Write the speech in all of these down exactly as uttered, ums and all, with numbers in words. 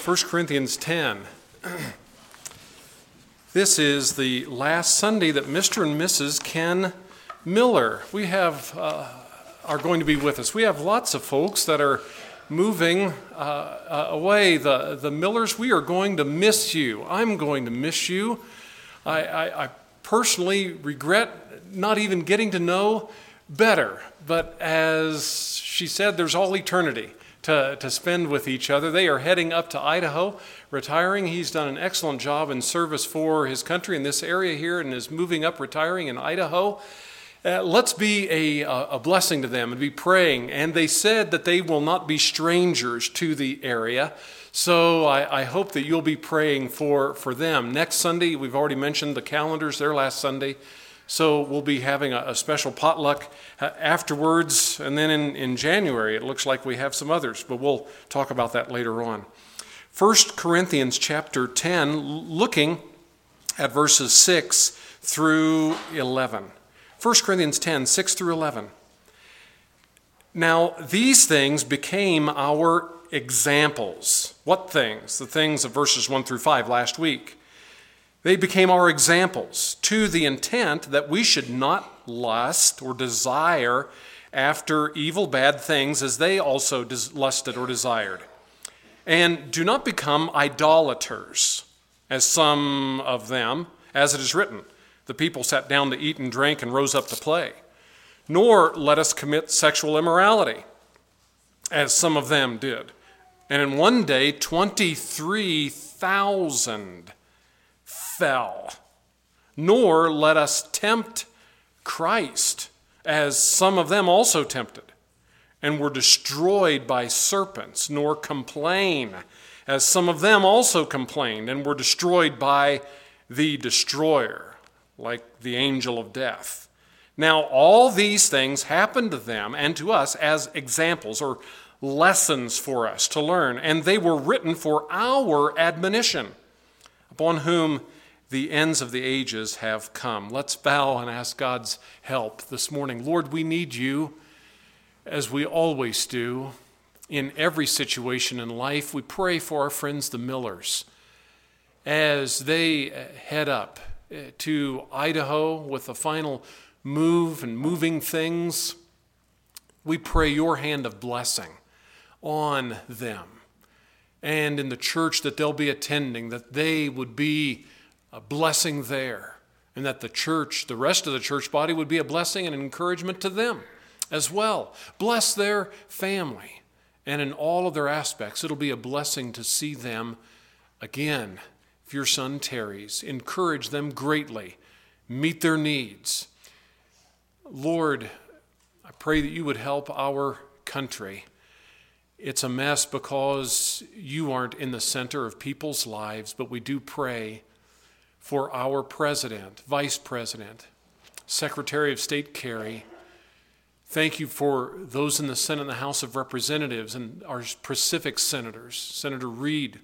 First Corinthians ten. This is the last Sunday that Mister and Missus Ken Miller we have uh, are going to be with us. We have lots of folks that are moving uh, uh, away. The, the Millers, we are going to miss you. I'm going to miss you. I, I, I personally regret not even getting to know better, but as she said, there's all eternity to, to spend with each other. They are heading up to Idaho, retiring. He's done an excellent job in service for his country in this area here and is moving up, retiring in Idaho. Uh, let's be a, a blessing to them and be praying. And they said that they will not be strangers to the area. So I, I hope that you'll be praying for, for them. Next Sunday, we've already mentioned the calendars, their last Sunday. So we'll be having a, a special potluck uh, afterwards. And then in, in January, it looks like we have some others. But we'll talk about that later on. First Corinthians chapter ten, looking at verses six through eleven. First Corinthians ten, six through eleven. Now, these things became our examples. What things? The things of verses one through five last week. They became our examples to the intent that we should not lust or desire after evil, bad things as they also lusted or desired. And do not become idolaters, as some of them, as it is written. The people sat down to eat and drink and rose up to play. Nor let us commit sexual immorality, as some of them did. And in one day, twenty-three thousand fell. Nor let us tempt Christ, as some of them also tempted, and were destroyed by serpents. Nor complain, as some of them also complained, and were destroyed by the destroyer, like the angel of death. Now, all these things happened to them and to us as examples or lessons for us to learn, and they were written for our admonition, upon whom the ends of the ages have come. Let's bow and ask God's help this morning. Lord, we need you, as we always do, in every situation in life. We pray for our friends, the Millers, as they head up to Idaho with the final move and moving things. We pray your hand of blessing on them and in the church that they'll be attending, that they would be a blessing there, and that the church, the rest of the church body, would be a blessing and encouragement to them as well. Bless their family, and in all of their aspects, it'll be a blessing to see them again. If your son tarries, encourage them greatly. Meet their needs. Lord, I pray that you would help our country. It's a mess because you aren't in the center of people's lives, but we do pray for our president, vice president, Secretary of State Kerry. Thank you for those in the Senate and the House of Representatives and our Pacific senators, Senator Reed.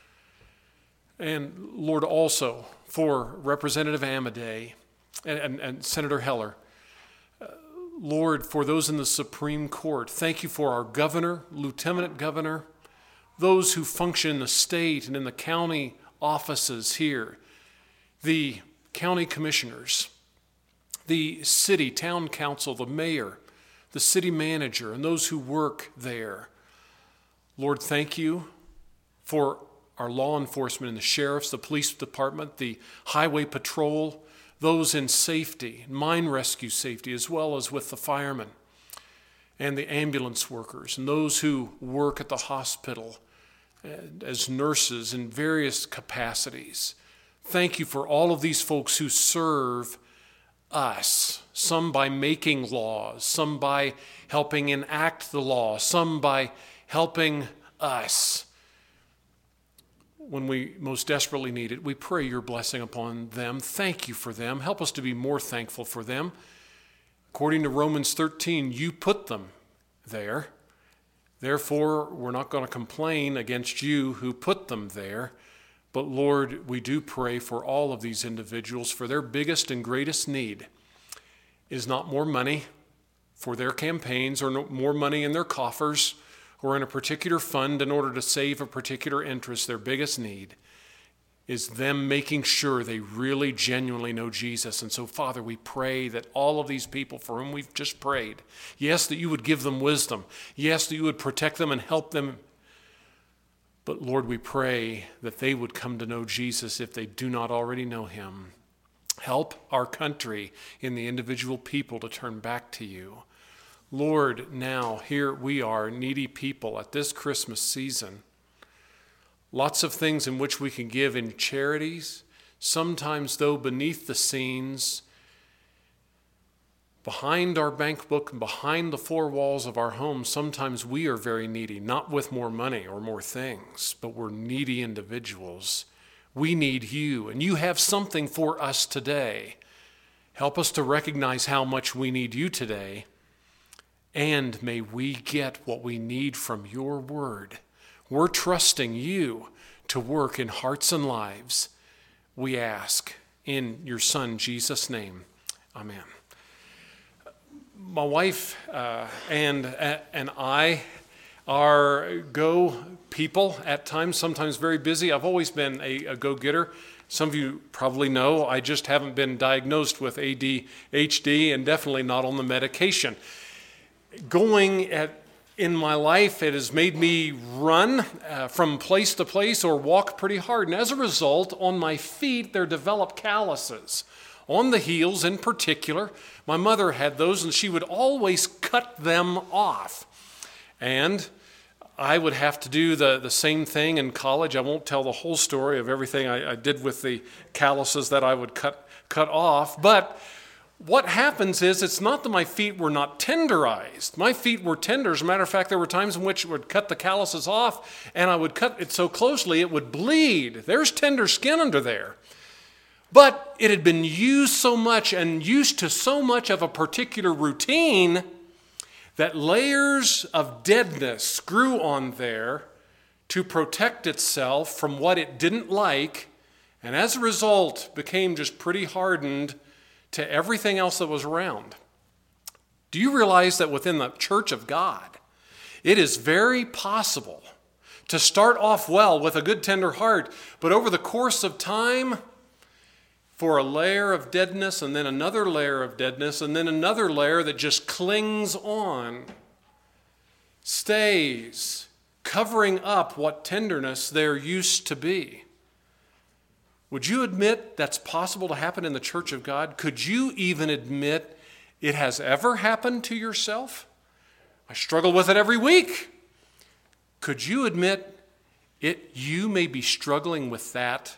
And Lord, also for Representative Amadei and, and, and Senator Heller. Uh, Lord, for those in the Supreme Court, thank you for our governor, lieutenant governor, those who function in the state and in the county offices here, the county commissioners, the city, town council, the mayor, the city manager, and those who work there. Lord, thank you for our law enforcement and the sheriffs, the police department, the highway patrol, those in safety, mine rescue safety, as well as with the firemen and the ambulance workers and those who work at the hospital as nurses in various capacities. Thank you for all of these folks who serve us, some by making laws, some by helping enact the law, some by helping us when we most desperately need it. We pray your blessing upon them. Thank you for them. Help us to be more thankful for them. According to Romans thirteen, you put them there. Therefore, we're not going to complain against you who put them there. But Lord, we do pray for all of these individuals, for their biggest and greatest need is not more money for their campaigns or no, more money in their coffers or in a particular fund in order to save a particular interest, their biggest need is them making sure they really genuinely know Jesus. And so, Father, we pray that all of these people for whom we've just prayed, yes, that you would give them wisdom. Yes, that you would protect them and help them. But Lord, we pray that they would come to know Jesus if they do not already know him. Help our country in the individual people to turn back to you. Lord, now here we are, needy people at this Christmas season. Lots of things in which we can give in charities. Sometimes, though, beneath the scenes, behind our bank book and behind the four walls of our home, sometimes we are very needy, not with more money or more things, but we're needy individuals. We need you, and you have something for us today. Help us to recognize how much we need you today, and may we get what we need from your word. We're trusting you to work in hearts and lives. We ask in your Son, Jesus' name. Amen. My wife uh, and uh, and I are go people at times, sometimes very busy. I've always been a, a go-getter. Some of you probably know I just haven't been diagnosed with A D H D and definitely not on the medication. Going at in my life, it has made me run uh, from place to place or walk pretty hard. And as a result, on my feet, there develop calluses. On the heels in particular, my mother had those, and she would always cut them off. And I would have to do the, the same thing in college. I won't tell the whole story of everything I, I did with the calluses that I would cut cut off, but what happens is it's not that my feet were not tenderized. My feet were tender. As a matter of fact, there were times in which I would cut the calluses off, and I would cut it so closely it would bleed. There's tender skin under there. But it had been used so much and used to so much of a particular routine that layers of deadness grew on there to protect itself from what it didn't like, and as a result became just pretty hardened to everything else that was around. Do you realize that within the church of God, it is very possible to start off well with a good tender heart, but over the course of time, for a layer of deadness and then another layer of deadness and then another layer that just clings on, stays, covering up what tenderness there used to be. Would you admit that's possible to happen in the church of God? Could you even admit it has ever happened to yourself? I struggle with it every week. Could you admit it? You may be struggling with that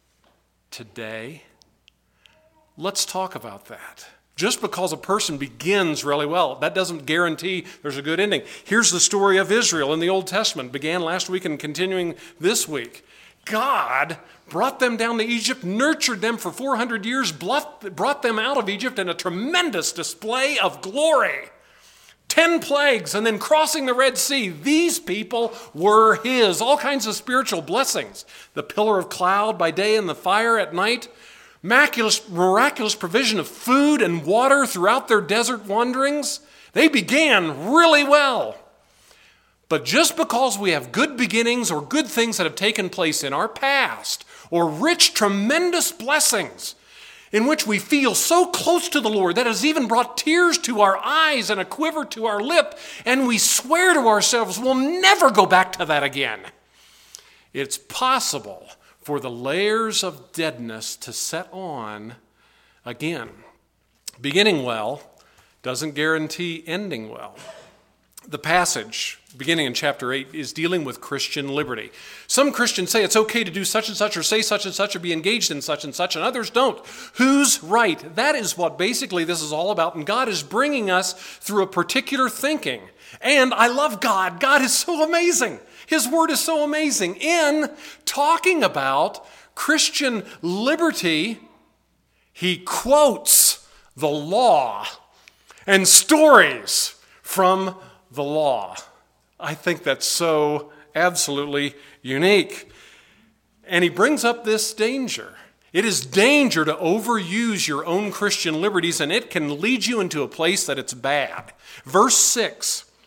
today. Let's talk about that. Just because a person begins really well, that doesn't guarantee there's a good ending. Here's the story of Israel in the Old Testament. Began last week and continuing this week. God brought them down to Egypt, nurtured them for four hundred years, brought them out of Egypt in a tremendous display of glory. Ten plagues, and then crossing the Red Sea. These people were his. All kinds of spiritual blessings. The pillar of cloud by day and the fire at night. Miraculous, miraculous provision of food and water throughout their desert wanderings. They began really well. But just because we have good beginnings or good things that have taken place in our past, or rich, tremendous blessings in which we feel so close to the Lord that has even brought tears to our eyes and a quiver to our lip, and we swear to ourselves we'll never go back to that again. It's possible for the layers of deadness to set on again. Beginning well doesn't guarantee ending well. The passage, beginning in chapter eight, is dealing with Christian liberty. Some Christians say it's okay to do such and such or say such and such or be engaged in such and such, and others don't. Who's right? That is what basically this is all about, and God is bringing us through a particular thinking. And I love God. God is so amazing. His word is so amazing. In talking about Christian liberty, he quotes the law and stories from the law. I think that's so absolutely unique. And he brings up this danger. It is danger to overuse your own Christian liberties, and it can lead you into a place that it's bad. Verse six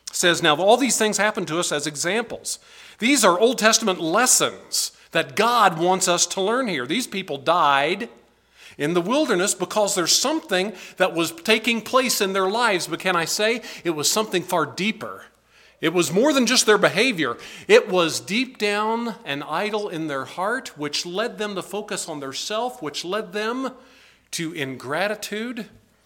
says, now all these things happen to us as examples. These are Old Testament lessons that God wants us to learn here. These people died in the wilderness because there's something that was taking place in their lives. But can I say it was something far deeper? It was more than just their behavior. It was deep down an idol in their heart, which led them to focus on their self, which led them to ingratitude,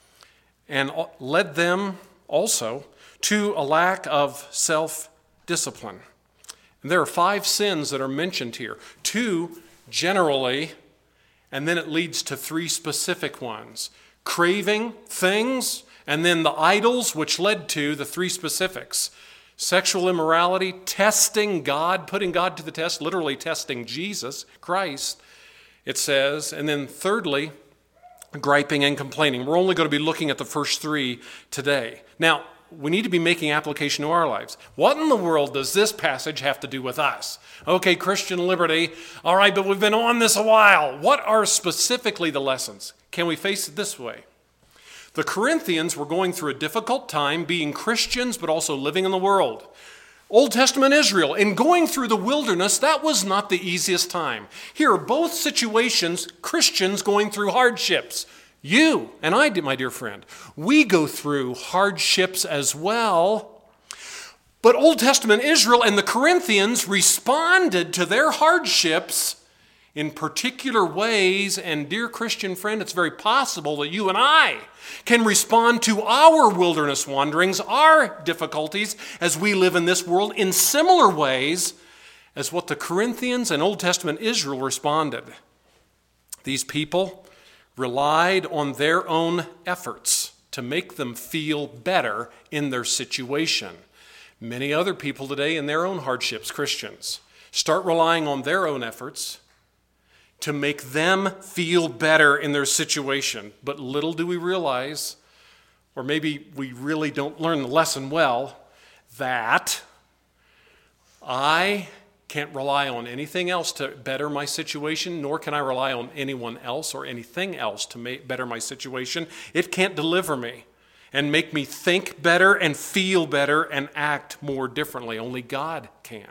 and led them also to a lack of self-discipline. And there are five sins that are mentioned here. Two generally, and then it leads to three specific ones. Craving things, and then the idols, which led to the three specifics. Sexual immorality, testing God, putting God to the test, literally testing Jesus, Christ, it says. And then thirdly, griping and complaining. We're only going to be looking at the first three today. Now, we need to be making application to our lives. What in the world does this passage have to do with us? Okay, Christian liberty. All right, but we've been on this a while. What are specifically the lessons? Can we face it this way? The Corinthians were going through a difficult time being Christians, but also living in the world. Old Testament Israel, in going through the wilderness, that was not the easiest time. Here are both situations, Christians going through hardships. You and I, my dear friend, we go through hardships as well. But Old Testament Israel and the Corinthians responded to their hardships in particular ways. And dear Christian friend, it's very possible that you and I can respond to our wilderness wanderings, our difficulties as we live in this world in similar ways as what the Corinthians and Old Testament Israel responded. These people relied on their own efforts to make them feel better in their situation. Many other people today in their own hardships, Christians, start relying on their own efforts to make them feel better in their situation. But little do we realize, or maybe we really don't learn the lesson well, that I can't rely on anything else to better my situation, nor can I rely on anyone else or anything else to make better my situation. It can't deliver me and make me think better and feel better and act more differently. Only God can.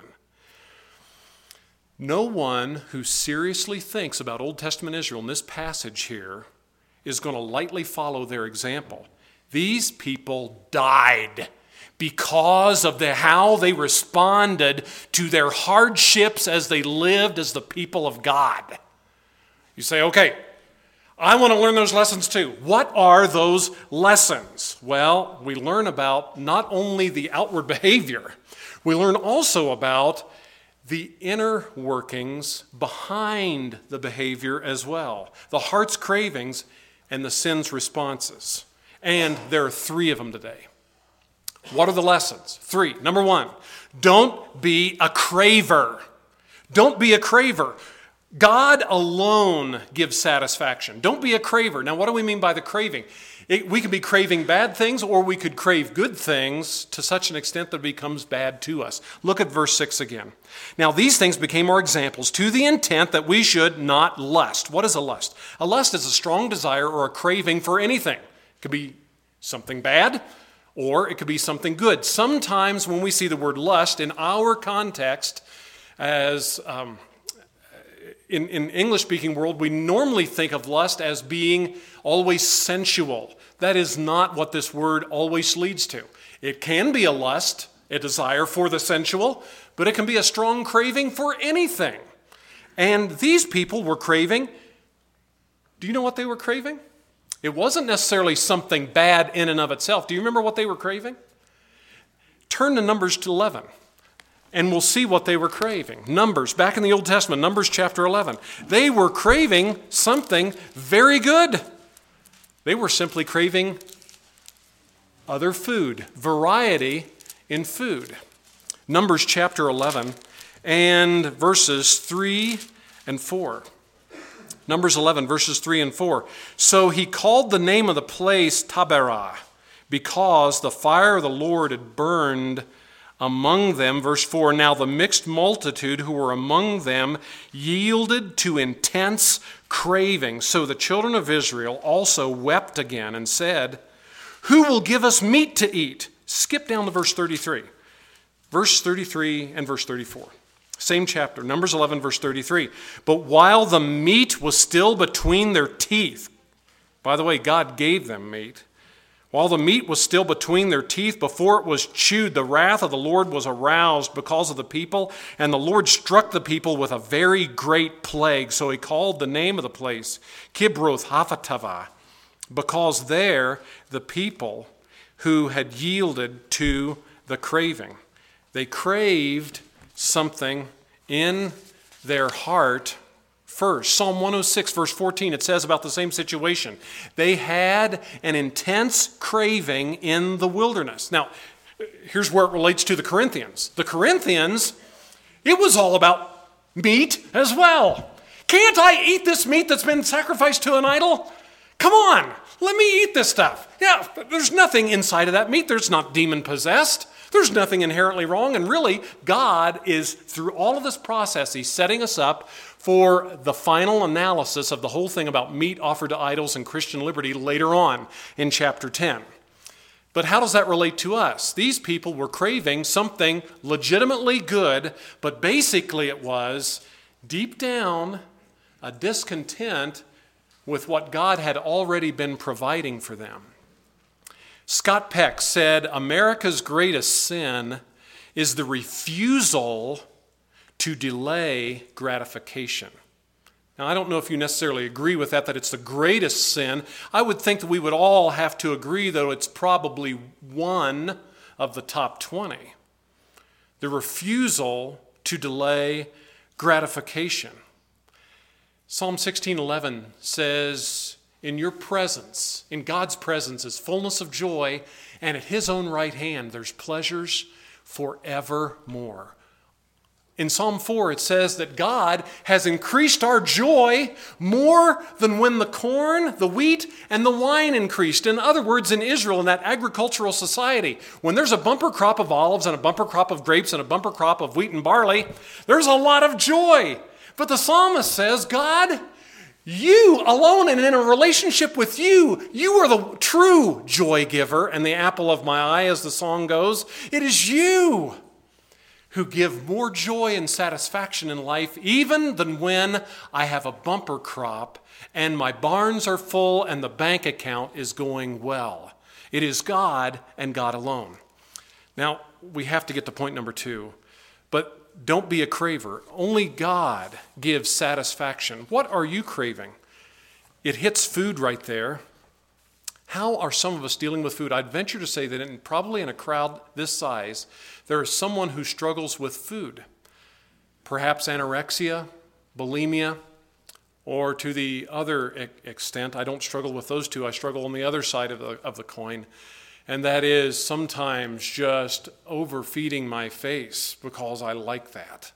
No one who seriously thinks about Old Testament Israel in this passage here is going to lightly follow their example. These people died because of the, how they responded to their hardships as they lived as the people of God. You say, okay, I want to learn those lessons too. What are those lessons? Well, we learn about not only the outward behavior, we learn also about the inner workings behind the behavior as well. The heart's cravings and the sin's responses. And there are three of them today. What are the lessons? Three. Number one, don't be a craver. Don't be a craver. God alone gives satisfaction. Don't be a craver. Now, what do we mean by the craving? It, we can be craving bad things, or we could crave good things to such an extent that it becomes bad to us. Look at verse six again. Now, these things became our examples to the intent that we should not lust. What is a lust? A lust is a strong desire or a craving for anything. It could be something bad, or it could be something good. Sometimes when we see the word lust in our context as um, in, in English-speaking world, we normally think of lust as being always sensual. That is not what this word always leads to. It can be a lust, a desire for the sensual, but it can be a strong craving for anything. And these people were craving. Do you know what they were craving? It wasn't necessarily something bad in and of itself. Do you remember what they were craving? Turn to Numbers eleven, and we'll see what they were craving. Numbers, back in the Old Testament, Numbers chapter eleven. They were craving something very good. They were simply craving other food, variety in food. Numbers chapter eleven and verses three and four. Numbers eleven, verses three and four. So he called the name of the place Taberah, because the fire of the Lord had burned among them. Verse four, now the mixed multitude who were among them yielded to intense craving. So the children of Israel also wept again and said, who will give us meat to eat, Skip down to verse thirty-three. Verse thirty-three and verse thirty-four. Same chapter, Numbers eleven, verse thirty-three. But while the meat was still between their teeth, by the way, God gave them meat. While the meat was still between their teeth, before it was chewed, the wrath of the Lord was aroused because of the people, and the Lord struck the people with a very great plague. So he called the name of the place Kibroth Hattaavah, because there the people who had yielded to the craving. They craved something in their heart first. Psalm one oh six, verse fourteen, it says about the same situation. They had an intense craving in the wilderness. Now, here's where it relates to the Corinthians. The Corinthians, it was all about meat as well. Can't I eat this meat that's been sacrificed to an idol? Come on, let me eat this stuff. Yeah, there's nothing inside of that meat. There's not demon-possessed. There's nothing inherently wrong. And really, God is, through all of this process, he's setting us up for the final analysis of the whole thing about meat offered to idols and Christian liberty later on in chapter ten. But how does that relate to us? These people were craving something legitimately good, but basically it was, deep down, a discontent with what God had already been providing for them. Scott Peck said, America's greatest sin is the refusal to delay gratification. Now, I don't know if you necessarily agree with that, that it's the greatest sin. I would think that we would all have to agree, though, it's probably one of the top twenty. The refusal to delay gratification. Psalm sixteen eleven says, in your presence, in God's presence, is fullness of joy, and at his own right hand there's pleasures forevermore. In Psalm four, it says that God has increased our joy more than when the corn, the wheat, and the wine increased. In other words, in Israel, in that agricultural society, when there's a bumper crop of olives and a bumper crop of grapes and a bumper crop of wheat and barley, there's a lot of joy. But the psalmist says, God, you alone and in a relationship with you, you are the true joy giver and the apple of my eye, as the song goes. It is you who give more joy and satisfaction in life even than when I have a bumper crop and my barns are full and the bank account is going well. It is God and God alone. Now, we have to get to point number two, but don't be a craver. Only God gives satisfaction. What are you craving? It hits food right there. How are some of us dealing with food? I'd venture to say that in, probably in a crowd this size, there is someone who struggles with food. Perhaps anorexia, bulimia, or to the other e- extent, I don't struggle with those two, I struggle on the other side of the, of the coin. And that is sometimes just overfeeding my face because I like that.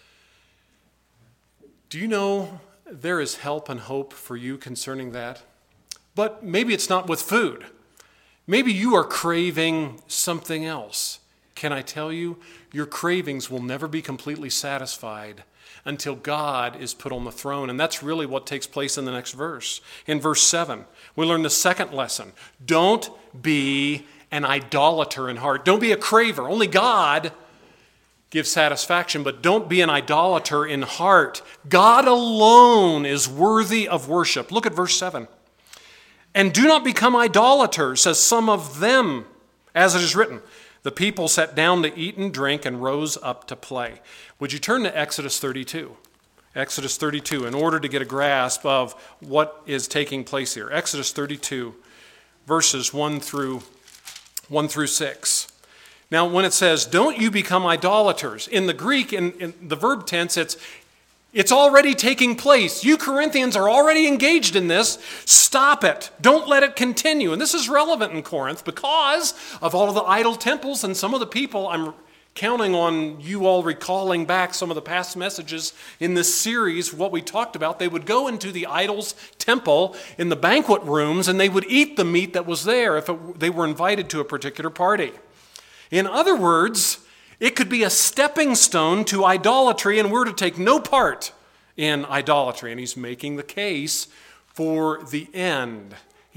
Do you know there is help and hope for you concerning that? But maybe it's not with food. Maybe you are craving something else. Can I tell you, your cravings will never be completely satisfied until God is put on the throne. And that's really what takes place in the next verse. In verse seven, we learn the second lesson. Don't be an idolater in heart. Don't be a craver. Only God gives satisfaction, but don't be an idolater in heart. God alone is worthy of worship. Look at verse seven. And do not become idolaters, as some of them, as it is written. The people sat down to eat and drink and rose up to play. Would you turn to Exodus thirty-two? Exodus thirty-two, in order to get a grasp of what is taking place here. Exodus thirty-two, verses one through one through six. Now, when it says, don't you become idolaters, in the Greek, in, in the verb tense, it's It's already taking place. You Corinthians are already engaged in this. Stop it. Don't let it continue. And this is relevant in Corinth because of all of the idol temples and some of the people. I'm counting on you all recalling back some of the past messages in this series, what we talked about. They would go into the idol's temple in the banquet rooms and they would eat the meat that was there if it, they were invited to a particular party. In other words, it could be a stepping stone to idolatry, and we're to take no part in idolatry. And he's making the case for the end.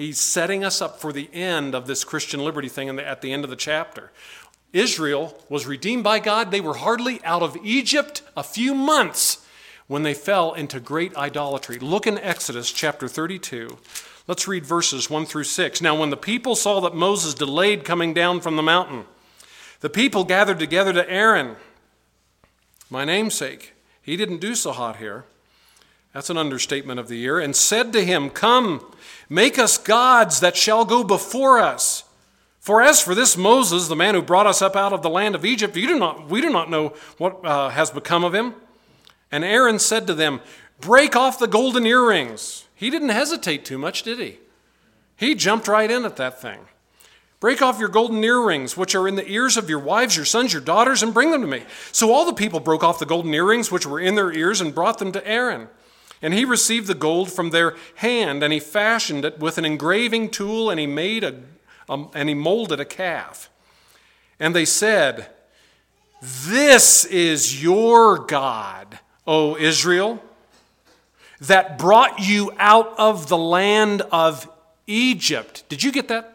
He's setting us up for the end of this Christian liberty thing in the, at the end of the chapter. Israel was redeemed by God. They were hardly out of Egypt a few months when they fell into great idolatry. Look in Exodus chapter thirty-two. Let's read verses one through six. Now, when the people saw that Moses delayed coming down from the mountain, the people gathered together to Aaron. My namesake, he didn't do so hot here. That's an understatement of the year. And said to him, come, make us gods that shall go before us. For as for this Moses, the man who brought us up out of the land of Egypt, you do not, we do not know what uh, has become of him. And Aaron said to them, break off the golden earrings. He didn't hesitate too much, did he? He jumped right in at that thing. Break off your golden earrings, which are in the ears of your wives, your sons, your daughters, and bring them to me. So all the people broke off the golden earrings, which were in their ears, and brought them to Aaron. And he received the gold from their hand, and he fashioned it with an engraving tool, and he made a, a and he molded a calf. And they said, this is your God, O Israel, that brought you out of the land of Egypt. Did you get that?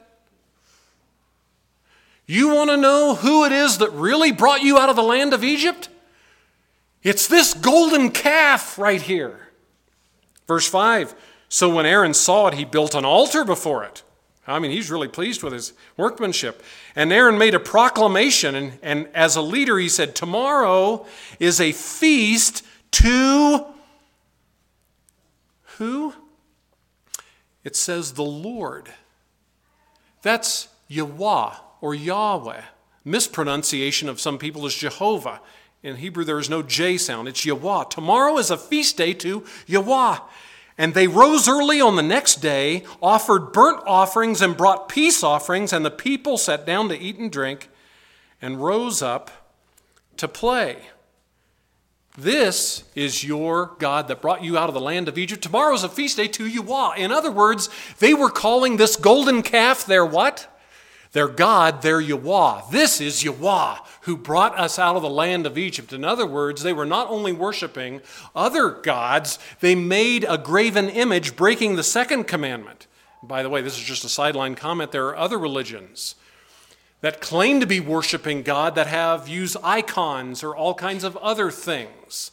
You want to know who it is that really brought you out of the land of Egypt? It's this golden calf right here. Verse five, so when Aaron saw it, he built an altar before it. I mean, he's really pleased with his workmanship. And Aaron made a proclamation, and, and as a leader, he said, tomorrow is a feast to who? It says the Lord. That's Yahweh or Yahweh. Mispronunciation of some people is Jehovah. In Hebrew, there is no J sound. It's Yahweh. Tomorrow is a feast day to Yahweh. And they rose early on the next day, offered burnt offerings and brought peace offerings, and the people sat down to eat and drink and rose up to play. This is your God that brought you out of the land of Egypt. Tomorrow is a feast day to Yahweh. In other words, they were calling this golden calf their what? Their God, their Yahweh. This is Yahweh who brought us out of the land of Egypt. In other words, they were not only worshiping other gods, they made a graven image, breaking the second commandment. By the way, this is just a sideline comment. There are other religions that claim to be worshiping God that have used icons or all kinds of other things.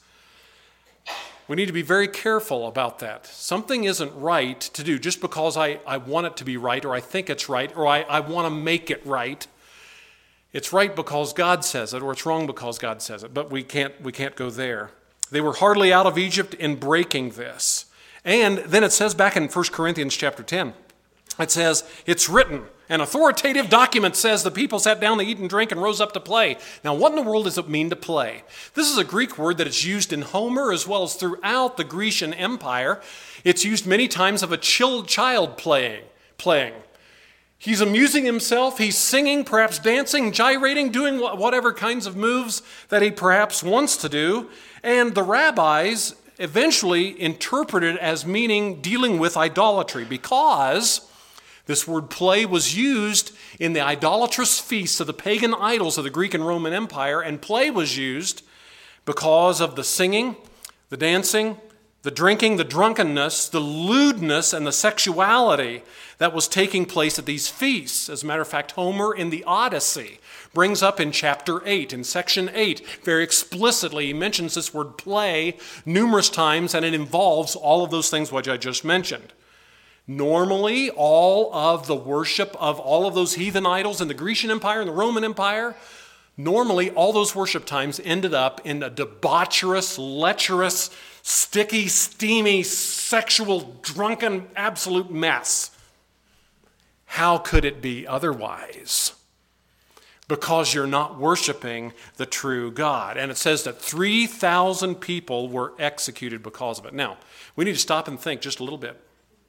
We need to be very careful about that. Something isn't right to do just because I, I want it to be right, or I think it's right, or I, I want to make it right. It's right because God says it, or it's wrong because God says it. But we can't, we can't go there. They were hardly out of Egypt in breaking this. And then it says back in First Corinthians chapter ten, it says, it's written, an authoritative document says the people sat down to eat and drink and rose up to play. Now, what in the world does it mean to play? This is a Greek word that is used in Homer as well as throughout the Grecian Empire. It's used many times of a child playing. playing. He's amusing himself. He's singing, perhaps dancing, gyrating, doing whatever kinds of moves that he perhaps wants to do. And the rabbis eventually interpreted it as meaning dealing with idolatry, because this word play was used in the idolatrous feasts of the pagan idols of the Greek and Roman Empire, and play was used because of the singing, the dancing, the drinking, the drunkenness, the lewdness, and the sexuality that was taking place at these feasts. As a matter of fact, Homer in the Odyssey brings up in chapter eight, in section eight, very explicitly, he mentions this word play numerous times, and it involves all of those things which I just mentioned. Normally, all of the worship of all of those heathen idols in the Grecian Empire and the Roman Empire, normally all those worship times ended up in a debaucherous, lecherous, sticky, steamy, sexual, drunken, absolute mess. How could it be otherwise? Because you're not worshiping the true God. And it says that three thousand people were executed because of it. Now, we need to stop and think just a little bit.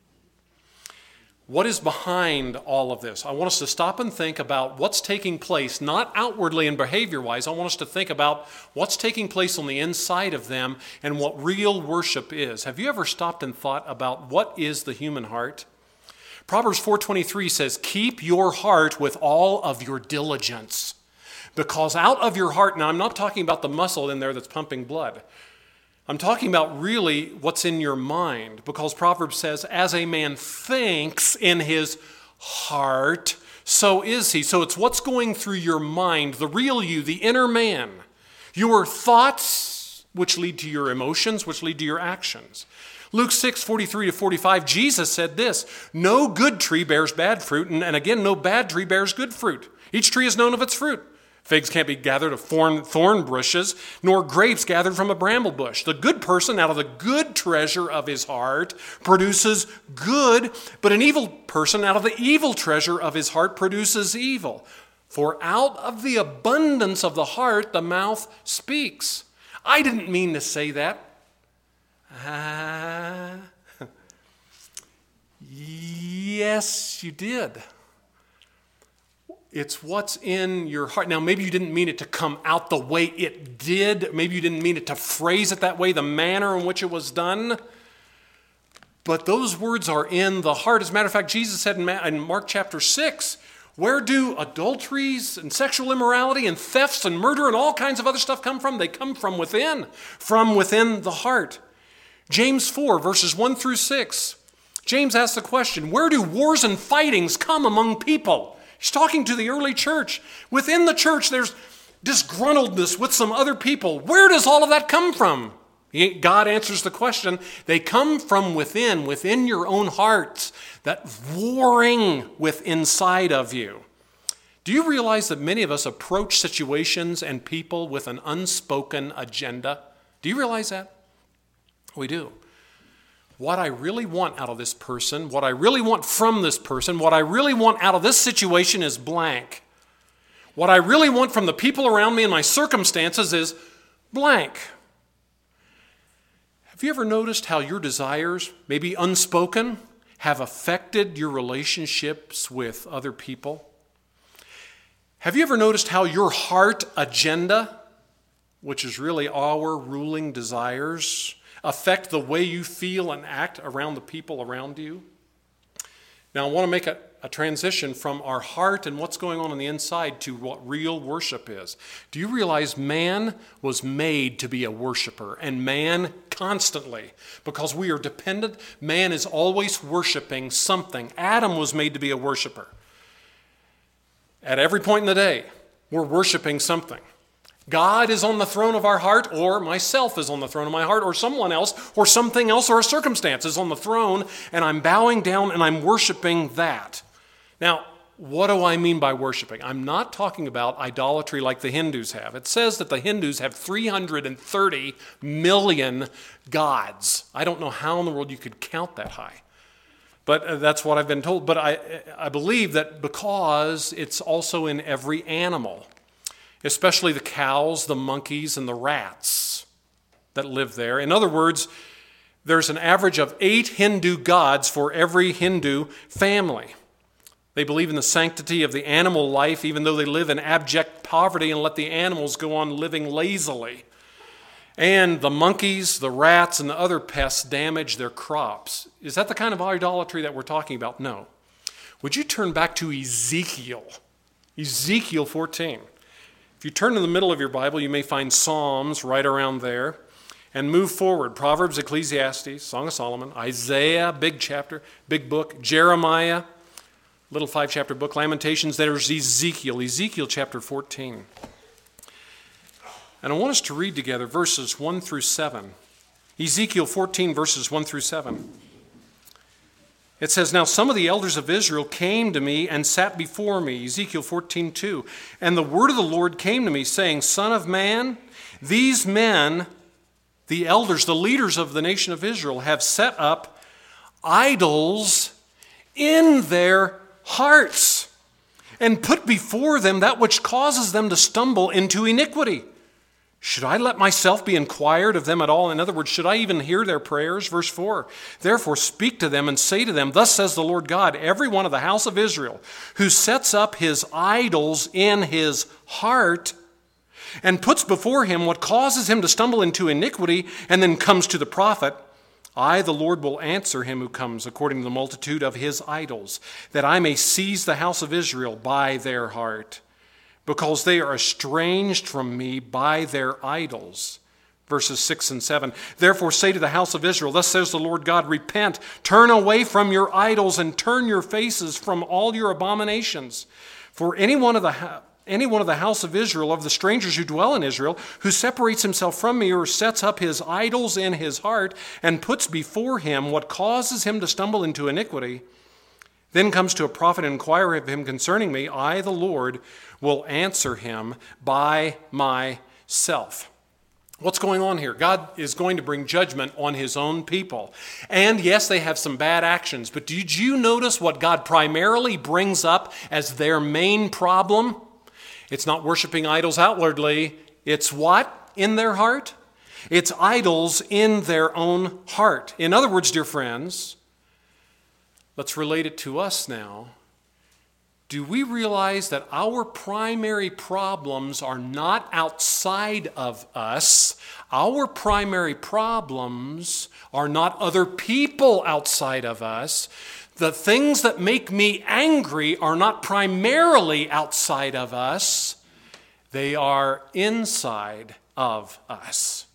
What is behind all of this? I want us to stop and think about what's taking place, not outwardly and behavior-wise. I want us to think about what's taking place on the inside of them and what real worship is. Have you ever stopped and thought about what is the human heart? Proverbs four twenty-three says, keep your heart with all of your diligence, because out of your heart, now I'm not talking about the muscle in there that's pumping blood. I'm talking about really what's in your mind, because Proverbs says, as a man thinks in his heart, so is he. So it's what's going through your mind, the real you, the inner man. Your thoughts, which lead to your emotions, which lead to your actions. Luke six, forty-three to forty-five, Jesus said this, no good tree bears bad fruit, and, and again, no bad tree bears good fruit. Each tree is known of its fruit. Figs can't be gathered of thorn, thorn bushes, nor grapes gathered from a bramble bush. The good person out of the good treasure of his heart produces good, but an evil person out of the evil treasure of his heart produces evil. For out of the abundance of the heart, the mouth speaks. I didn't mean to say that. Ah, yes, you did. It's what's in your heart. Now, maybe you didn't mean it to come out the way it did. Maybe you didn't mean it to phrase it that way, the manner in which it was done. But those words are in the heart. As a matter of fact, Jesus said in Mark chapter six, where do adulteries and sexual immorality and thefts and murder and all kinds of other stuff come from? They come from within, from within the heart. James four, verses one through six. James asks the question, where do wars and fightings come among people? He's talking to the early church. Within the church, there's disgruntledness with some other people. Where does all of that come from? God answers the question. They come from within, within your own hearts, that warring with inside of you. Do you realize that many of us approach situations and people with an unspoken agenda? Do you realize that? We do. What I really want out of this person, what I really want from this person, what I really want out of this situation is blank. What I really want from the people around me and my circumstances is blank. Have you ever noticed how your desires, maybe unspoken, have affected your relationships with other people? Have you ever noticed how your heart agenda, which is really our ruling desires, affect the way you feel and act around the people around you? Now, I want to make a, a transition from our heart and what's going on on the inside to what real worship is. Do you realize man was made to be a worshiper, and man constantly, because we are dependent, man is always worshiping something. Adam was made to be a worshiper. At every point in the day, we're worshiping something. God is on the throne of our heart, or myself is on the throne of my heart, or someone else, or something else, or a circumstance is on the throne, and I'm bowing down and I'm worshiping that. Now, what do I mean by worshiping? I'm not talking about idolatry like the Hindus have. It says that the Hindus have three hundred thirty million gods. I don't know how in the world you could count that high. But that's what I've been told. But I, I believe that because it's also in every animal, especially the cows, the monkeys, and the rats that live there. In other words, there's an average of eight Hindu gods for every Hindu family. They believe in the sanctity of the animal life, even though they live in abject poverty and let the animals go on living lazily. And the monkeys, the rats, and the other pests damage their crops. Is that the kind of idolatry that we're talking about? No. Would you turn back to Ezekiel? Ezekiel fourteen. If you turn to the middle of your Bible, you may find Psalms right around there. And move forward. Proverbs, Ecclesiastes, Song of Solomon, Isaiah, big chapter, big book, Jeremiah, little five-chapter book, Lamentations. There's Ezekiel, Ezekiel chapter fourteen. And I want us to read together verses one through seven. Ezekiel fourteen, verses one through seven. It says, now some of the elders of Israel came to me and sat before me, Ezekiel fourteen two. And the word of the Lord came to me, saying, Son of man, these men, the elders, the leaders of the nation of Israel, have set up idols in their hearts and put before them that which causes them to stumble into iniquity. Should I let myself be inquired of them at all? In other words, should I even hear their prayers? Verse four, therefore speak to them and say to them, thus says the Lord God, every one of the house of Israel who sets up his idols in his heart and puts before him what causes him to stumble into iniquity and then comes to the prophet, I, the Lord, will answer him who comes according to the multitude of his idols, that I may seize the house of Israel by their heart, because they are estranged from me by their idols. Verses six and seven. Therefore say to the house of Israel, thus says the Lord God, repent, turn away from your idols, and turn your faces from all your abominations. For any one of the any one of the house of Israel, of the strangers who dwell in Israel, who separates himself from me or sets up his idols in his heart and puts before him what causes him to stumble into iniquity, then comes to a prophet and inquire of him concerning me, I, the Lord, will answer him by myself. What's going on here? God is going to bring judgment on his own people. And yes, they have some bad actions, but did you notice what God primarily brings up as their main problem? It's not worshiping idols outwardly. It's what in their heart? It's idols in their own heart. In other words, dear friends, let's relate it to us now. Do we realize that our primary problems are not outside of us? Our primary problems are not other people outside of us. The things that make me angry are not primarily outside of us. They are inside of us.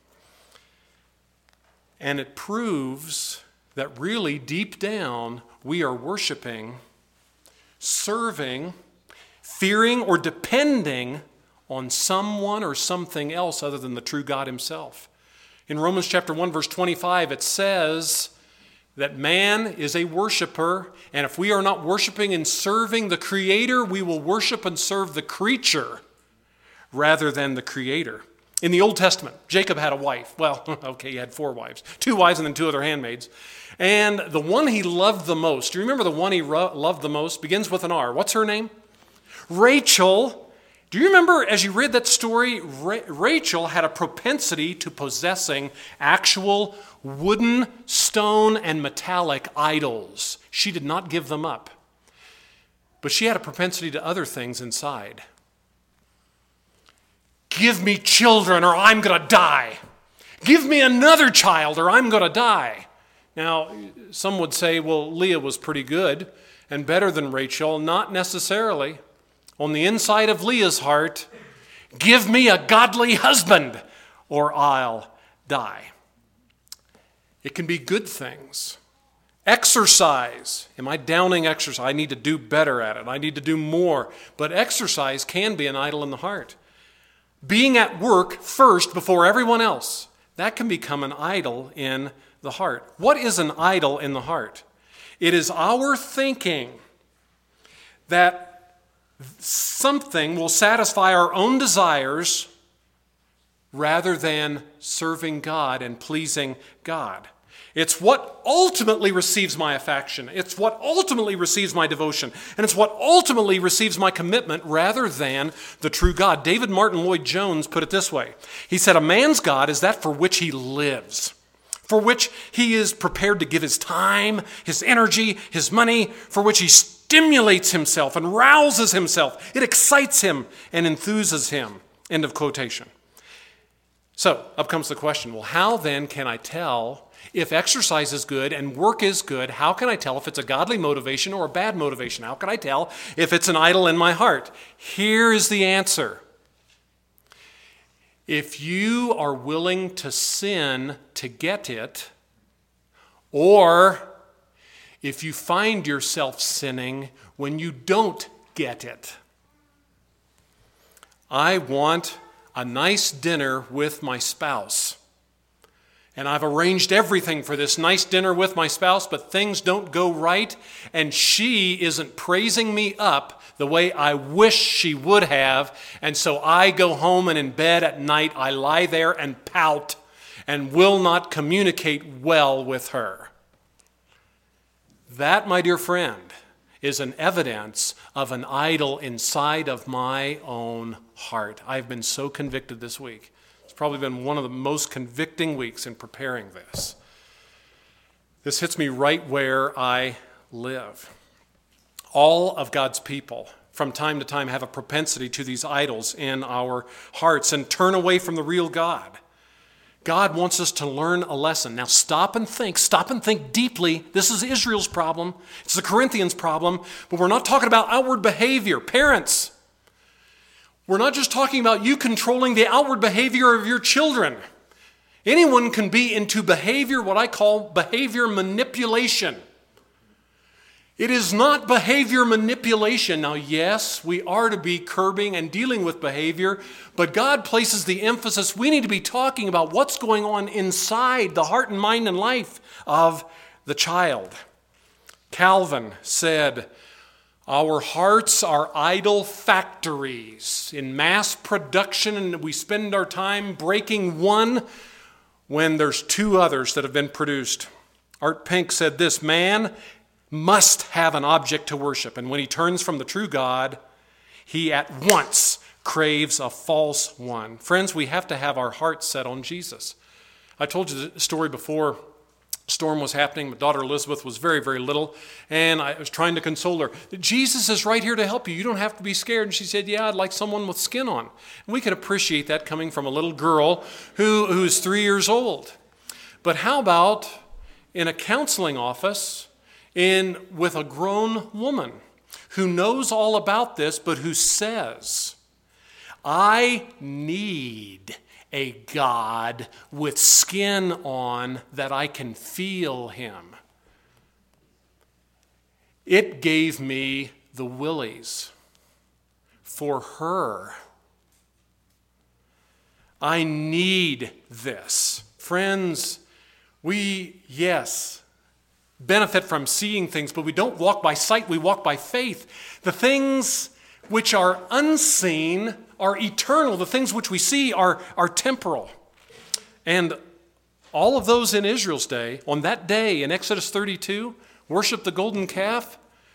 And it proves that really deep down we are worshiping, serving, fearing, or depending on someone or something else other than the true God himself. In Romans chapter one, verse twenty-five, it says that man is a worshiper, and if we are not worshiping and serving the Creator, we will worship and serve the creature rather than the Creator. In the Old Testament, Jacob had a wife. Well, okay, he had four wives. Two wives and then two other handmaids. And the one he loved the most, do you remember the one he ro- loved the most? Begins with an R. What's her name? Rachel. Do you remember as you read that story, Ra- Rachel had a propensity to possessing actual wooden, stone, and metallic idols. She did not give them up. But she had a propensity to other things inside. Give me children or I'm going to die. Give me another child or I'm going to die. Now, some would say, well, Leah was pretty good and better than Rachel. Not necessarily. On the inside of Leah's heart, give me a godly husband or I'll die. It can be good things. Exercise. Am I downing exercise? I need to do better at it. I need to do more. But exercise can be an idol in the heart. Being at work first before everyone else, that can become an idol in the heart. What is an idol in the heart? It is our thinking that something will satisfy our own desires rather than serving God and pleasing God. It's what ultimately receives my affection. It's what ultimately receives my devotion. And it's what ultimately receives my commitment rather than the true God. David Martin Lloyd-Jones put it this way. He said, a man's God is that for which he lives, for which he is prepared to give his time, his energy, his money, for which he stimulates himself and rouses himself. It excites him and enthuses him. End of quotation. So, up comes the question, well, how then can I tell if exercise is good and work is good? How can I tell if it's a godly motivation or a bad motivation? How can I tell if it's an idol in my heart? Here is the answer. If you are willing to sin to get it, or if you find yourself sinning when you don't get it. I want a nice dinner with my spouse. And I've arranged everything for this nice dinner with my spouse, but things don't go right, and she isn't praising me up the way I wish she would have, and so I go home and in bed at night I lie there and pout and will not communicate well with her. That, my dear friend, is an evidence of an idol inside of my own heart. I've been so convicted this week. It's probably been one of the most convicting weeks in preparing this. This hits me right where I live. All of God's people, from time to time, have a propensity to these idols in our hearts and turn away from the real God. God wants us to learn a lesson. Now stop and think. Stop and think deeply. This is Israel's problem. It's the Corinthians' problem. But we're not talking about outward behavior. Parents, we're not just talking about you controlling the outward behavior of your children. Anyone can be into behavior, what I call behavior manipulation. It is not behavior manipulation. Now, yes, we are to be curbing and dealing with behavior, but God places the emphasis. We need to be talking about what's going on inside the heart and mind and life of the child. Calvin said, our hearts are idol factories in mass production, and we spend our time breaking one when there's two others that have been produced. Art Pink said this, man must have an object to worship, and when he turns from the true God, he at once craves a false one. Friends, we have to have our hearts set on Jesus. I told you the story before. Storm was happening. My daughter Elizabeth was very, very little, and I was trying to console her. Jesus is right here to help you. You don't have to be scared. And she said, yeah, I'd like someone with skin on. And we can appreciate that coming from a little girl who, who's three years old. But how about in a counseling office in with a grown woman who knows all about this, but who says, I need a God with skin on that I can feel him. It gave me the willies for her. I need this. Friends, we, yes, benefit from seeing things, but we don't walk by sight, we walk by faith. The things which are unseen are eternal. The things which we see are, are temporal. And all of those in Israel's day, on that day in Exodus thirty-two, worshiped the golden calf.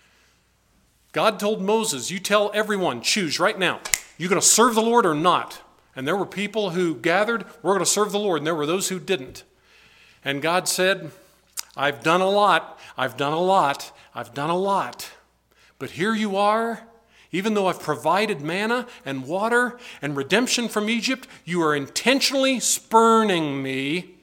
God told Moses, you tell everyone, choose right now, you going to serve the Lord or not? And there were people who gathered, we're going to serve the Lord, and there were those who didn't. And God said, I've done a lot, I've done a lot, I've done a lot. But here you are, even though I've provided manna and water and redemption from Egypt, you are intentionally spurning me.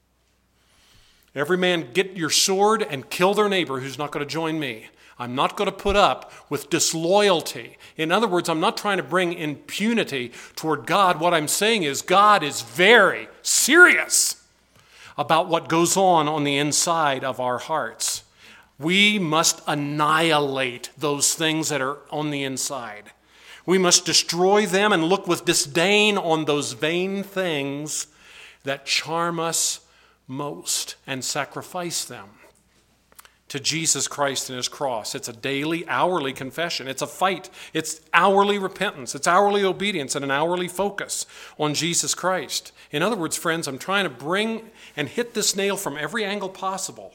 Every man get your sword and kill their neighbor who's not going to join me. I'm not going to put up with disloyalty. In other words, I'm not trying to bring impunity toward God. What I'm saying is God is very serious about what goes on on the inside of our hearts. We must annihilate those things that are on the inside. We must destroy them and look with disdain on those vain things that charm us most and sacrifice them to Jesus Christ and his cross. It's a daily, hourly confession. It's a fight. It's hourly repentance. It's hourly obedience and an hourly focus on Jesus Christ. In other words, friends, I'm trying to bring and hit this nail from every angle possible.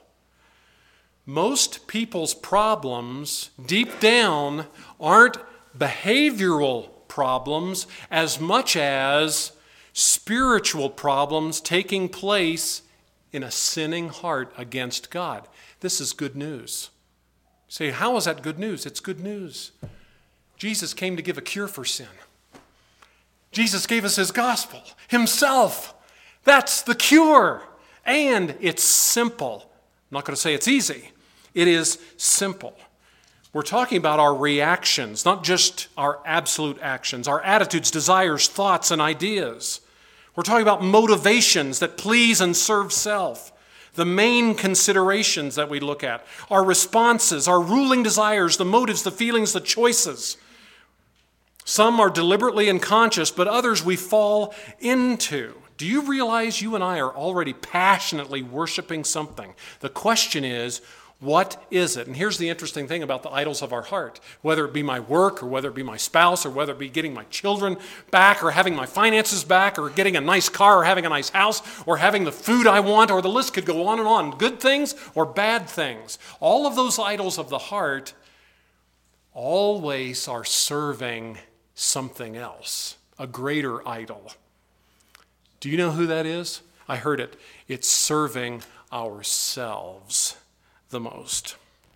Most people's problems deep down aren't behavioral problems as much as spiritual problems taking place in a sinning heart against God. This is good news. You say, how is that good news? It's good news. Jesus came to give a cure for sin. Jesus gave us his gospel, himself. That's the cure. And it's simple. I'm not going to say it's easy. It is simple. We're talking about our reactions, not just our absolute actions, our attitudes, desires, thoughts, and ideas. We're talking about motivations that please and serve self. The main considerations that we look at, our responses, our ruling desires, the motives, the feelings, the choices. Some are deliberately unconscious, but others we fall into. Do you realize you and I are already passionately worshiping something? The question is, what is it? And here's the interesting thing about the idols of our heart. Whether it be my work, or whether it be my spouse, or whether it be getting my children back, or having my finances back, or getting a nice car, or having a nice house, or having the food I want, or the list could go on and on. Good things or bad things. All of those idols of the heart always are serving something else, a greater idol. Do you know who that is? I heard it. It's serving ourselves the most.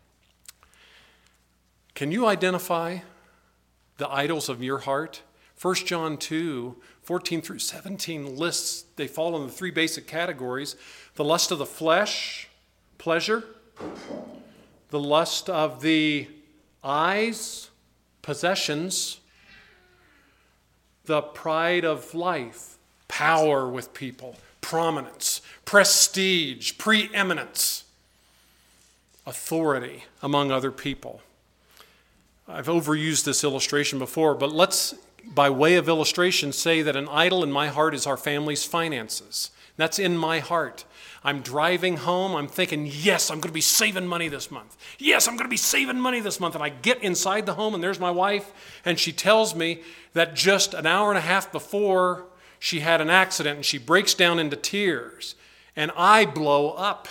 Can you identify the idols of your heart? First John two, fourteen through seventeen lists, they fall in the three basic categories. The lust of the flesh, pleasure. The lust of the eyes, possessions. The pride of life, power with people, prominence, prestige, preeminence, authority among other people. I've overused this illustration before, but let's, by way of illustration, say that an idol in my heart is our family's finances. That's in my heart. I'm driving home, I'm thinking, yes, I'm going to be saving money this month. Yes, I'm going to be saving money this month. And I get inside the home, and there's my wife, and she tells me that just an hour and a half before she had an accident, and she breaks down into tears, and I blow up.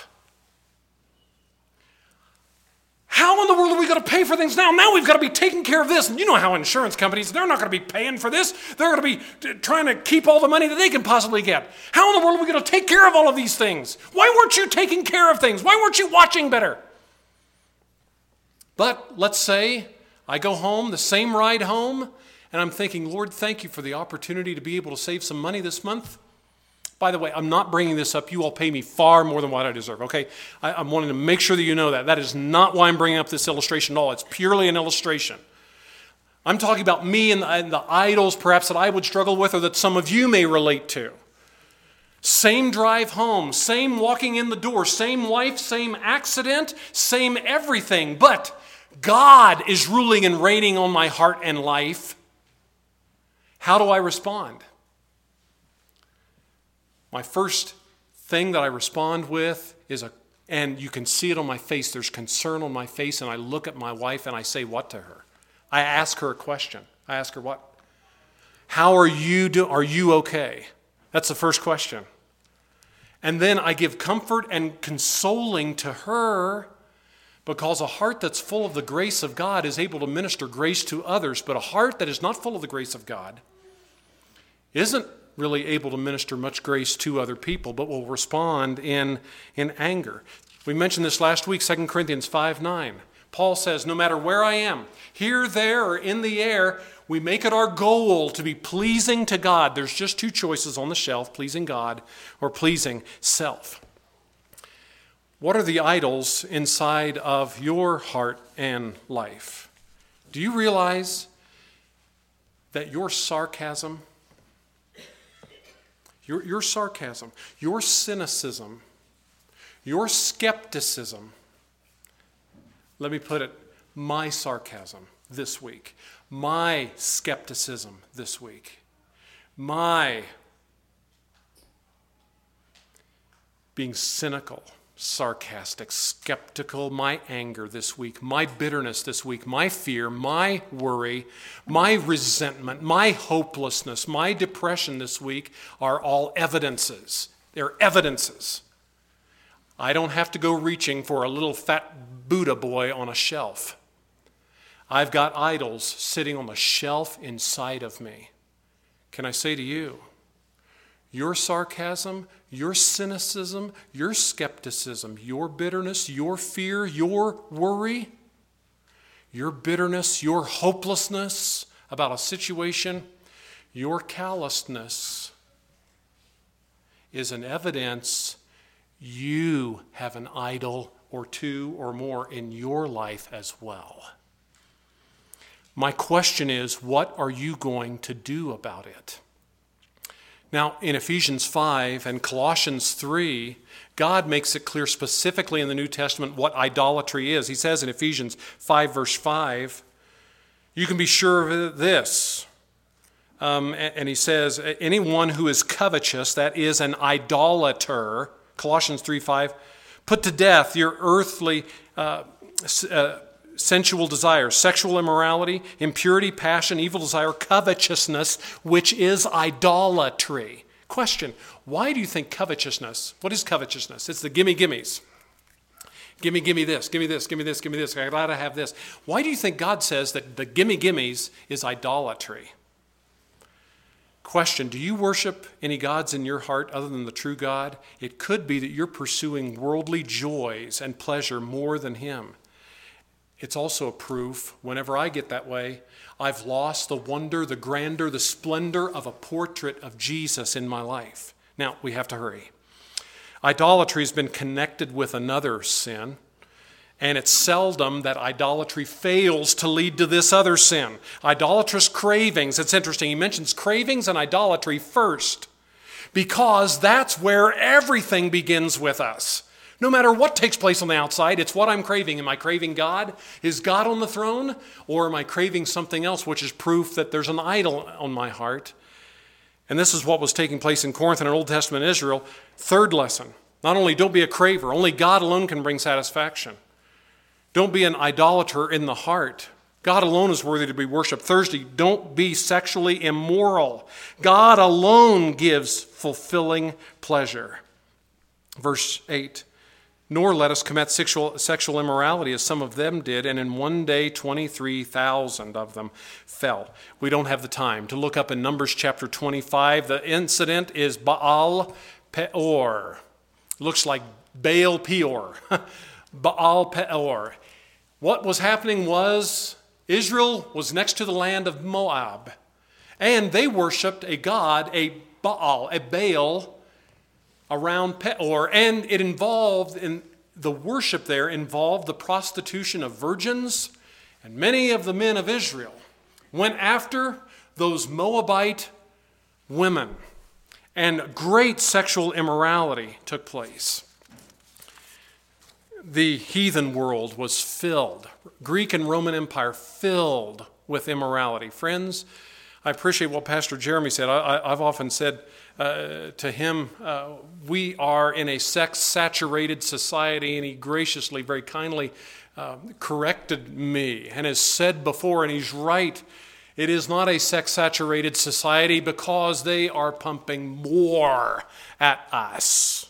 How in the world are we going to pay for things now? Now we've got to be taking care of this. And you know how insurance companies, they're not going to be paying for this. They're going to be trying to keep all the money that they can possibly get. How in the world are we going to take care of all of these things? Why weren't you taking care of things? Why weren't you watching better? But let's say I go home, the same ride home, and I'm thinking, Lord, thank you for the opportunity to be able to save some money this month. By the way, I'm not bringing this up. You all pay me far more than what I deserve, okay? I, I'm wanting to make sure that you know that. That is not why I'm bringing up this illustration at all. It's purely an illustration. I'm talking about me and the, and the idols perhaps that I would struggle with or that some of you may relate to. Same drive home, same walking in the door, same wife, same accident, same everything. But God is ruling and reigning on my heart and life. How do I respond? My first thing that I respond with is a, and you can see it on my face, there's concern on my face, and I look at my wife and I say what to her? I ask her a question. I ask her what? How are you doing? Are you okay? That's the first question. And then I give comfort and consoling to her because a heart that's full of the grace of God is able to minister grace to others, but a heart that is not full of the grace of God isn't really able to minister much grace to other people, but will respond in, in anger. We mentioned this last week, Second Corinthians five nine. Paul says, no matter where I am, here, there, or in the air, we make it our goal to be pleasing to God. There's just two choices on the shelf, pleasing God or pleasing self. What are the idols inside of your heart and life? Do you realize that your sarcasm, Your, your sarcasm, your cynicism, your skepticism, let me put it, my sarcasm this week, my skepticism this week, my being cynical, sarcastic, skeptical, my anger this week, my bitterness this week, my fear, my worry, my resentment, my hopelessness, my depression this week are all evidences. They're evidences. I don't have to go reaching for a little fat Buddha boy on a shelf. I've got idols sitting on the shelf inside of me. Can I say to you, your sarcasm, your cynicism, your skepticism, your bitterness, your fear, your worry, your bitterness, your hopelessness about a situation, your callousness is an evidence you have an idol or two or more in your life as well. My question is, what are you going to do about it? Now, in Ephesians five and Colossians three, God makes it clear specifically in the New Testament what idolatry is. He says in Ephesians five, verse five, you can be sure of this. Um, and he says, anyone who is covetous, that is an idolater, Colossians three five, put to death your earthly uh, uh, sensual desires, sexual immorality, impurity, passion, evil desire, covetousness, which is idolatry. Question, why do you think covetousness, what is covetousness? It's the gimme gimmes. Gimme, gimme this, gimme this, gimme this, gimme this, I gotta have this. Why do you think God says that the gimme gimmes is idolatry? Question, do you worship any gods in your heart other than the true God? It could be that you're pursuing worldly joys and pleasure more than Him. It's also a proof, whenever I get that way, I've lost the wonder, the grandeur, the splendor of a portrait of Jesus in my life. Now, we have to hurry. Idolatry has been connected with another sin, and it's seldom that idolatry fails to lead to this other sin. Idolatrous cravings, it's interesting, he mentions cravings and idolatry first. because that's where everything begins with us. No matter what takes place on the outside, it's what I'm craving. Am I craving God? Is God on the throne? Or am I craving something else, which is proof that there's an idol on my heart? And this is what was taking place in Corinth and in Old Testament Israel. Third lesson, not only don't be a craver, only God alone can bring satisfaction. Don't be an idolater in the heart. God alone is worthy to be worshiped. Thursday, don't be sexually immoral. God alone gives fulfilling pleasure. Verse eight, nor let us commit sexual, sexual immorality as some of them did, and in one day twenty-three thousand of them fell. We don't have the time to look up in Numbers chapter twenty-five. The incident is Baal Peor. Looks like Baal Peor. Baal Peor. What was happening was Israel was next to the land of Moab, and they worshipped a god, a Baal, a Baal, around Peor, and it involved, in the worship there involved the prostitution of virgins, and many of the men of Israel went after those Moabite women, and great sexual immorality took place. The heathen world was filled, Greek and Roman Empire filled with immorality. Friends, I appreciate what Pastor Jeremy said. I, I, I've often said uh, to him, uh, we are in a sex-saturated society, and he graciously, very kindly uh, corrected me and has said before, and he's right, it is not a sex-saturated society because they are pumping more at us.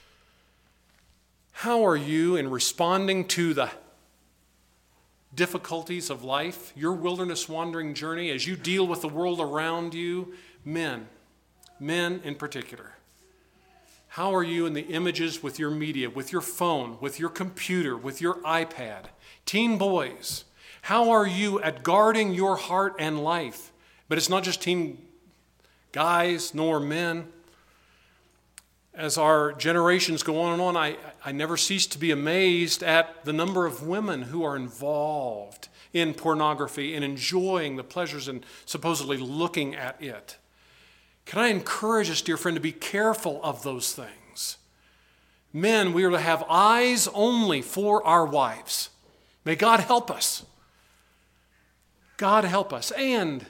How are you in responding to the difficulties of life, your wilderness wandering journey, as you deal with the world around you? Men, men in particular. How are you in the images with your media, with your phone, with your computer, with your iPad? Teen boys, how are you at guarding your heart and life? But it's not just teen guys nor men. As our generations go on and on, I, I never cease to be amazed at the number of women who are involved in pornography and enjoying the pleasures and supposedly looking at it. Can I encourage us, dear friend, to be careful of those things? Men, we are to have eyes only for our wives. May God help us. God help us. And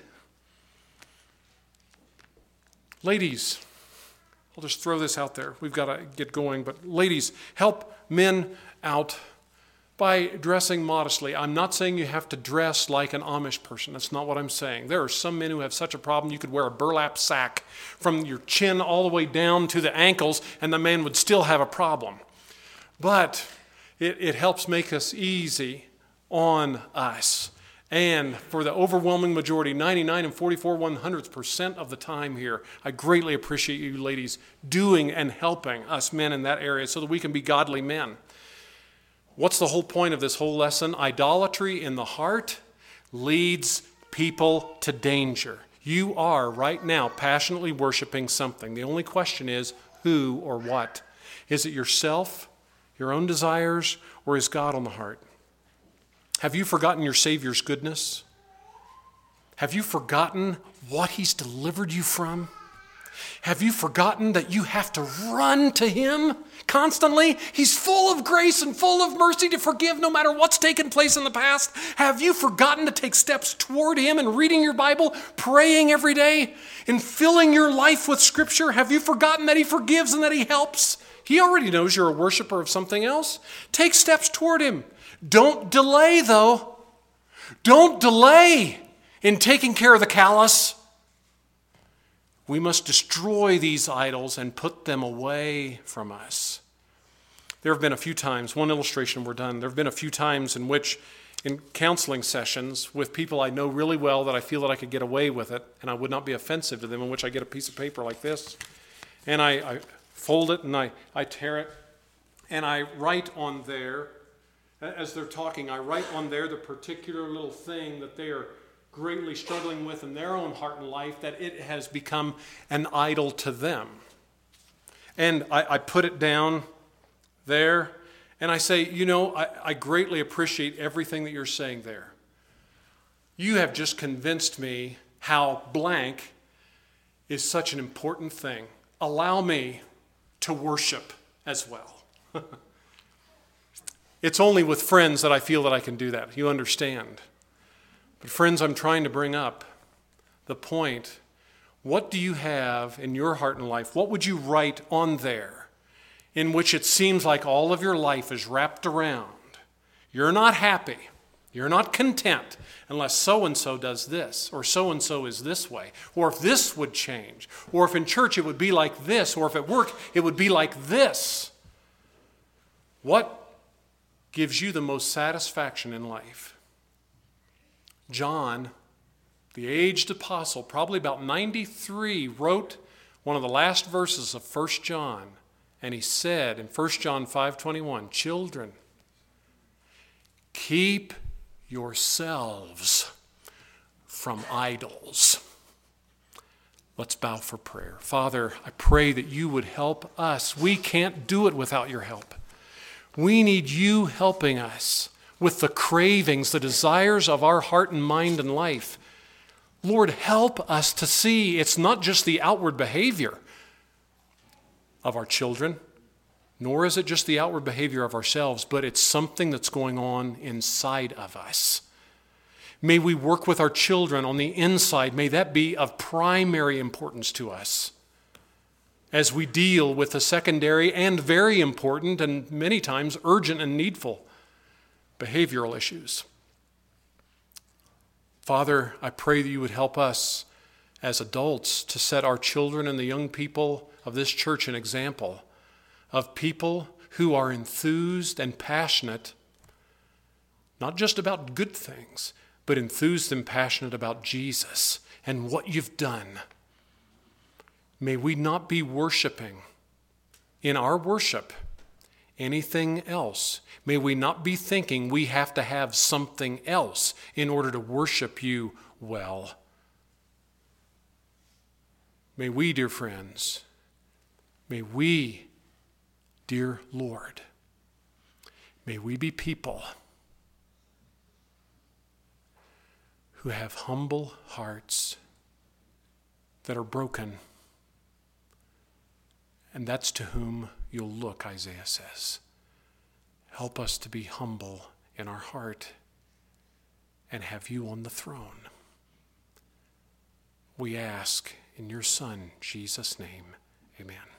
ladies, I'll just throw this out there. We've got to get going. But ladies, help men out by dressing modestly. I'm not saying you have to dress like an Amish person. That's not what I'm saying. There are some men who have such a problem, you could wear a burlap sack from your chin all the way down to the ankles, and the man would still have a problem. But it, it helps make us easy on us. And for the overwhelming majority, ninety-nine and forty-four one hundredths percent of the time here, I greatly appreciate you ladies doing and helping us men in that area so that we can be godly men. What's the whole point of this whole lesson? Idolatry in the heart leads people to danger. You are right now passionately worshiping something. The only question is who or what. Is it yourself, your own desires, or is God on the heart? Have you forgotten your Savior's goodness? Have you forgotten what He's delivered you from? Have you forgotten that you have to run to Him constantly? He's full of grace and full of mercy to forgive no matter what's taken place in the past. Have you forgotten to take steps toward Him in reading your Bible, praying every day, and filling your life with Scripture? Have you forgotten that He forgives and that He helps? He already knows you're a worshiper of something else. Take steps toward Him. Don't delay, though. Don't delay in taking care of the callous. We must destroy these idols and put them away from us. There have been a few times, one illustration we're done, there have been a few times in which, in counseling sessions with people I know really well that I feel that I could get away with it and I would not be offensive to them, in which I get a piece of paper like this and I, I fold it and I, I tear it and I write on there, as they're talking, I write on there the particular little thing that they are greatly struggling with in their own heart and life, that it has become an idol to them. And I, I put it down there, and I say, you know, I, I greatly appreciate everything that you're saying there. You have just convinced me how blank is such an important thing. allow me to worship as well. It's only with friends that I feel that I can do that. You understand. But friends, I'm trying to bring up the point. What do you have in your heart and life? What would you write on there in which it seems like all of your life is wrapped around? You're not happy. You're not content unless so-and-so does this, or so-and-so is this way, or if this would change, or if in church it would be like this, or if at work it would be like this. What gives you the most satisfaction in life? John, the aged apostle, probably about ninety-three, wrote one of the last verses of First John, and he said in First John five twenty-one, "Children, keep yourselves from idols." Let's bow for prayer. Father, I pray that you would help us. We can't do it without your help. We need you helping us with the cravings, the desires of our heart and mind and life. Lord, help us to see it's not just the outward behavior of our children, nor is it just the outward behavior of ourselves, but it's something that's going on inside of us. May we work with our children on the inside. May that be of primary importance to us as we deal with the secondary and very important and many times urgent and needful behavioral issues. Father, I pray that you would help us as adults to set our children and the young people of this church an example of people who are enthused and passionate, not just about good things, but enthused and passionate about Jesus and what you've done. May we not be worshiping in our worship anything else. May we not be thinking we have to have something else in order to worship you well. May we, dear friends, may we, dear Lord, may we be people who have humble hearts that are broken. And that's to whom you'll look, Isaiah says. Help us to be humble in our heart and have you on the throne. We ask in your Son, Jesus' name, amen.